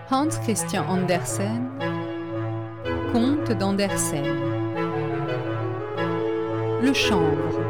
Hans Christian Andersen, Conte d'Andersen. Le chanvre.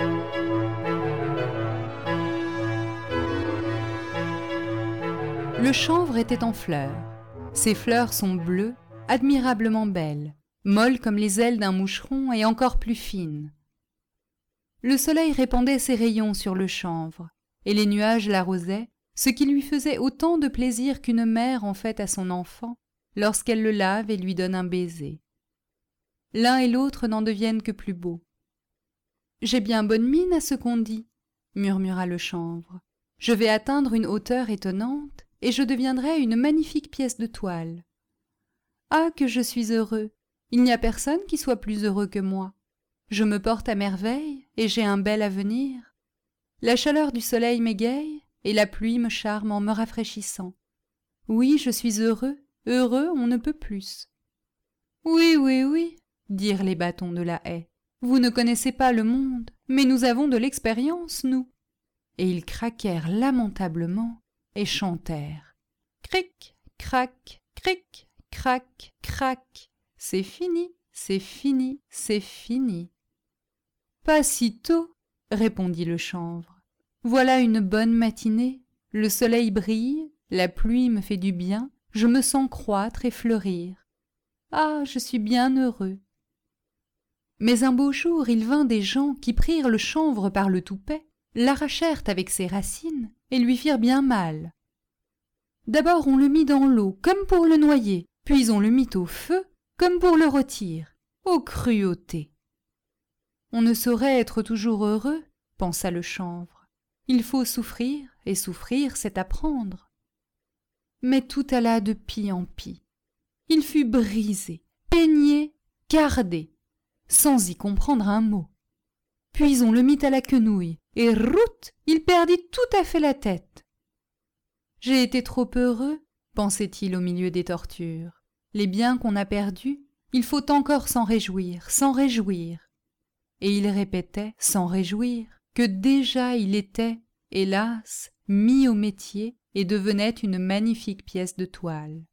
Le chanvre était en fleurs. Ses fleurs sont bleues, admirablement belles, molles comme les ailes d'un moucheron et encore plus fines. Le soleil répandait ses rayons sur le chanvre, et les nuages l'arrosaient, ce qui lui faisait autant de plaisir qu'une mère en fait à son enfant lorsqu'elle le lave et lui donne un baiser. L'un et l'autre n'en deviennent que plus beaux. « J'ai bien bonne mine à ce qu'on dit, » murmura le chanvre. « Je vais atteindre une hauteur étonnante et je deviendrai une magnifique pièce de toile. Ah, que je suis heureux! Il n'y a personne qui soit plus heureux que moi. Je me porte à merveille et j'ai un bel avenir. La chaleur du soleil m'égaye et la pluie me charme en me rafraîchissant. Oui, je suis heureux, heureux, on ne peut plus. »« Oui, oui, oui, » dirent les bâtons de la haie. « Vous ne connaissez pas le monde, mais nous avons de l'expérience, nous. » Et ils craquèrent lamentablement et chantèrent. Cric, crac, cric, crac, crac. C'est fini, c'est fini, c'est fini. Pas si tôt, répondit le chanvre. Voilà une bonne matinée, le soleil brille, la pluie me fait du bien, je me sens croître et fleurir. Ah, je suis bien heureux. Mais un beau jour, il vint des gens qui prirent le chanvre par le toupet, l'arrachèrent avec ses racines et lui firent bien mal. D'abord on le mit dans l'eau, comme pour le noyer, puis on le mit au feu, comme pour le rôtir. Ô cruauté! On ne saurait être toujours heureux, pensa le chanvre. Il faut souffrir, et souffrir, c'est apprendre. Mais tout alla de pis en pis. Il fut brisé, peigné, cardé, sans y comprendre un mot. Puis on le mit à la quenouille, et route, il perdit tout à fait la tête. J'ai été trop heureux, pensait-il au milieu des tortures. Les biens qu'on a perdus, il faut encore s'en réjouir, s'en réjouir. Et il répétait, sans réjouir, que déjà il était, hélas, mis au métier et devenait une magnifique pièce de toile.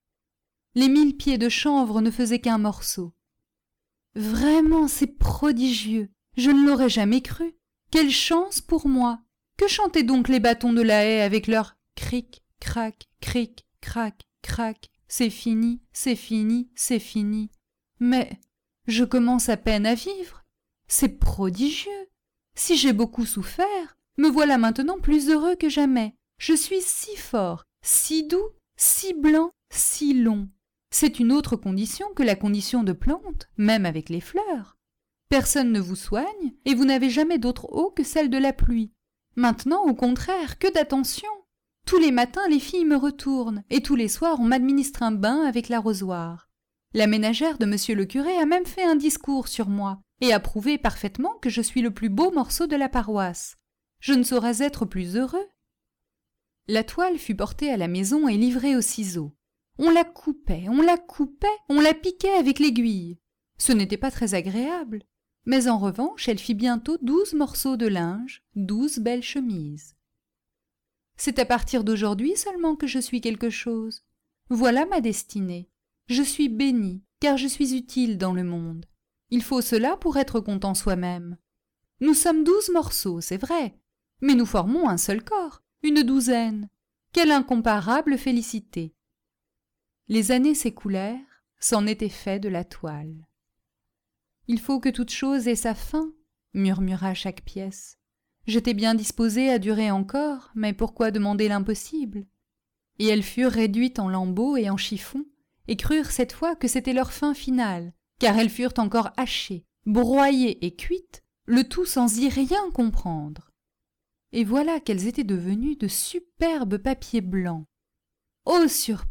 Les 1000 pieds de chanvre ne faisaient qu'un morceau. Vraiment, c'est prodigieux, je ne l'aurais jamais cru. Quelle chance pour moi! Que chantaient donc les bâtons de la haie avec leur cric, crac, cric, crac, crac, c'est fini, c'est fini, c'est fini. Mais je commence à peine à vivre. C'est prodigieux. Si j'ai beaucoup souffert, me voilà maintenant plus heureux que jamais. Je suis si fort, si doux, si blanc, si long. C'est une autre condition que la condition de plante, même avec les fleurs. Personne ne vous soigne, et vous n'avez jamais d'autre eau que celle de la pluie. Maintenant, au contraire, que d'attention! Tous les matins, les filles me retournent, et tous les soirs, on m'administre un bain avec l'arrosoir. La ménagère de monsieur le curé a même fait un discours sur moi, et a prouvé parfaitement que je suis le plus beau morceau de la paroisse. Je ne saurais être plus heureux. La toile fut portée à la maison et livrée aux ciseaux. On la coupait, on la coupait, on la piquait avec l'aiguille. Ce n'était pas très agréable, mais en revanche, elle fit bientôt 12 morceaux de linge, 12 belles chemises. C'est à partir d'aujourd'hui seulement que je suis quelque chose. Voilà ma destinée. Je suis bénie, car je suis utile dans le monde. Il faut cela pour être content soi-même. Nous sommes 12 morceaux, c'est vrai, mais nous formons un seul corps, une douzaine. Quelle incomparable félicité! Les années s'écoulèrent, c'en était fait de la toile. Il faut que toute chose ait sa fin, murmura chaque pièce. J'étais bien disposée à durer encore, mais pourquoi demander l'impossible? Et elles furent réduites en lambeaux et en chiffons, et crurent cette fois que c'était leur fin finale, car elles furent encore hachées, broyées et cuites, le tout sans y rien comprendre. Et voilà qu'elles étaient devenues de superbes papiers blancs. « Ô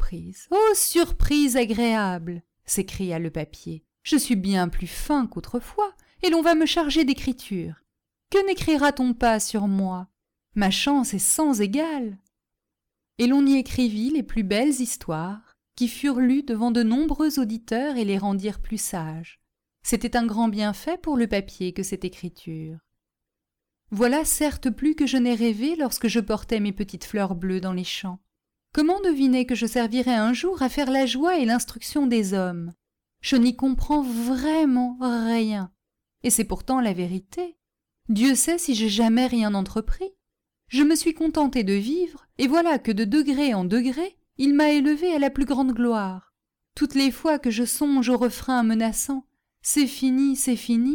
surprise agréable !» s'écria le papier. « Je suis bien plus fin qu'autrefois, et l'on va me charger d'écriture. Que n'écrira-t-on pas sur moi? Ma chance est sans égale. » Et l'on y écrivit les plus belles histoires, qui furent lues devant de nombreux auditeurs et les rendirent plus sages. C'était un grand bienfait pour le papier que cette écriture. Voilà certes plus que je n'ai rêvé lorsque je portais mes petites fleurs bleues dans les champs. Comment deviner que je servirai un jour à faire la joie et l'instruction des hommes? Je n'y comprends vraiment rien. Et c'est pourtant la vérité. Dieu sait si j'ai jamais rien entrepris. Je me suis contentée de vivre, et voilà que de degré en degré, il m'a élevée à la plus grande gloire. Toutes les fois que je songe au refrain menaçant « c'est fini »,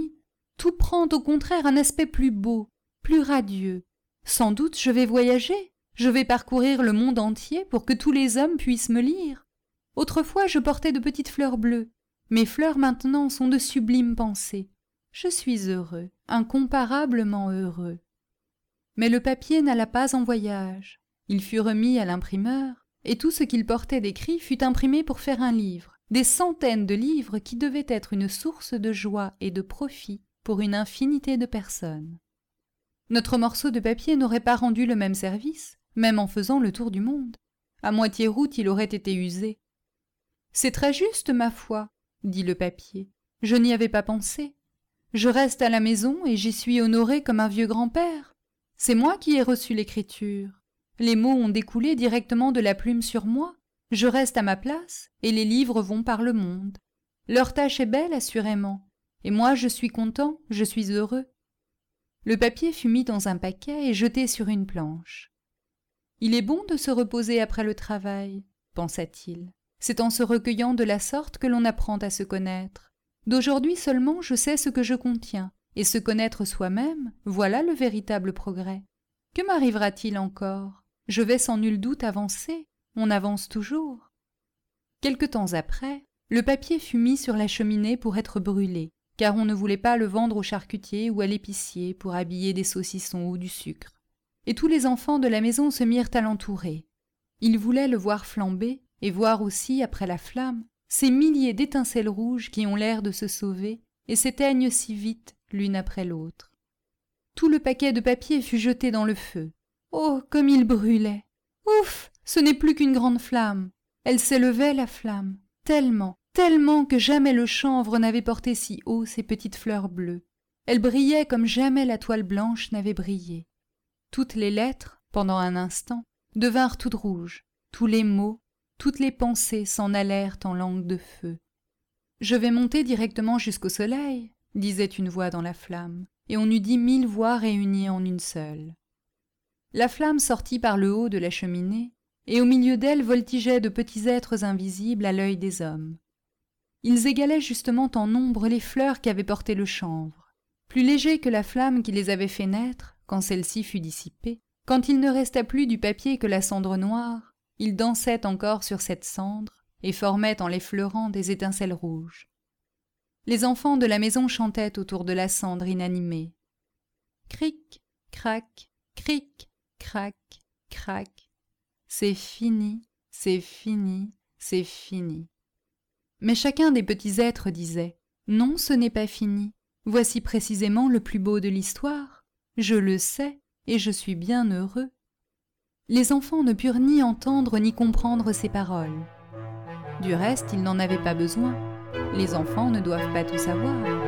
tout prend au contraire un aspect plus beau, plus radieux. Sans doute je vais voyager, je vais parcourir le monde entier pour que tous les hommes puissent me lire. Autrefois je portais de petites fleurs bleues. Mes fleurs maintenant sont de sublimes pensées. Je suis heureux, incomparablement heureux. Mais le papier n'alla pas en voyage. Il fut remis à l'imprimeur, et tout ce qu'il portait d'écrit fut imprimé pour faire un livre, des centaines de livres qui devaient être une source de joie et de profit pour une infinité de personnes. Notre morceau de papier n'aurait pas rendu le même service, même en faisant le tour du monde. À moitié route, il aurait été usé. « C'est très juste, ma foi, » dit le papier. « Je n'y avais pas pensé. Je reste à la maison et j'y suis honoré comme un vieux grand-père. C'est moi qui ai reçu l'écriture. Les mots ont découlé directement de la plume sur moi. Je reste à ma place et les livres vont par le monde. Leur tâche est belle, assurément. Et moi, je suis content, je suis heureux. » Le papier fut mis dans un paquet et jeté sur une planche. « Il est bon de se reposer après le travail, » pensa-t-il. « C'est en se recueillant de la sorte que l'on apprend à se connaître. D'aujourd'hui seulement, je sais ce que je contiens. Et se connaître soi-même, voilà le véritable progrès. Que m'arrivera-t-il encore? Je vais sans nul doute avancer, on avance toujours. » Quelque temps après, le papier fut mis sur la cheminée pour être brûlé, car on ne voulait pas le vendre au charcutier ou à l'épicier pour habiller des saucissons ou du sucre. Et tous les enfants de la maison se mirent à l'entourer. Ils voulaient le voir flamber et voir aussi, après la flamme, ces milliers d'étincelles rouges qui ont l'air de se sauver et s'éteignent si vite l'une après l'autre. Tout le paquet de papier fut jeté dans le feu. Oh, comme il brûlait! Ouf! Ce n'est plus qu'une grande flamme. Elle s'élevait, la flamme, tellement que jamais le chanvre n'avait porté si haut ses petites fleurs bleues. Elle brillait comme jamais la toile blanche n'avait brillé. Toutes les lettres, pendant un instant, devinrent toutes rouges. Tous les mots, toutes les pensées s'en allèrent en langue de feu. « Je vais monter directement jusqu'au soleil, » disait une voix dans la flamme, et on eût dit 1000 voix réunies en une seule. La flamme sortit par le haut de la cheminée, et au milieu d'elle voltigeaient de petits êtres invisibles à l'œil des hommes. Ils égalaient justement en nombre les fleurs qu'avait portées le chanvre, plus légers que la flamme qui les avait fait naître quand celle-ci fut dissipée. Quand il ne restait plus du papier que la cendre noire, ils dansaient encore sur cette cendre et formaient en l'effleurant des étincelles rouges. Les enfants de la maison chantaient autour de la cendre inanimée. Cric, crac, cric, crac, crac. C'est fini, c'est fini, c'est fini. Mais chacun des petits êtres disait « Non, ce n'est pas fini. Voici précisément le plus beau de l'histoire. Je le sais et je suis bien heureux. » Les enfants ne purent ni entendre ni comprendre ces paroles. Du reste, ils n'en avaient pas besoin. Les enfants ne doivent pas tout savoir.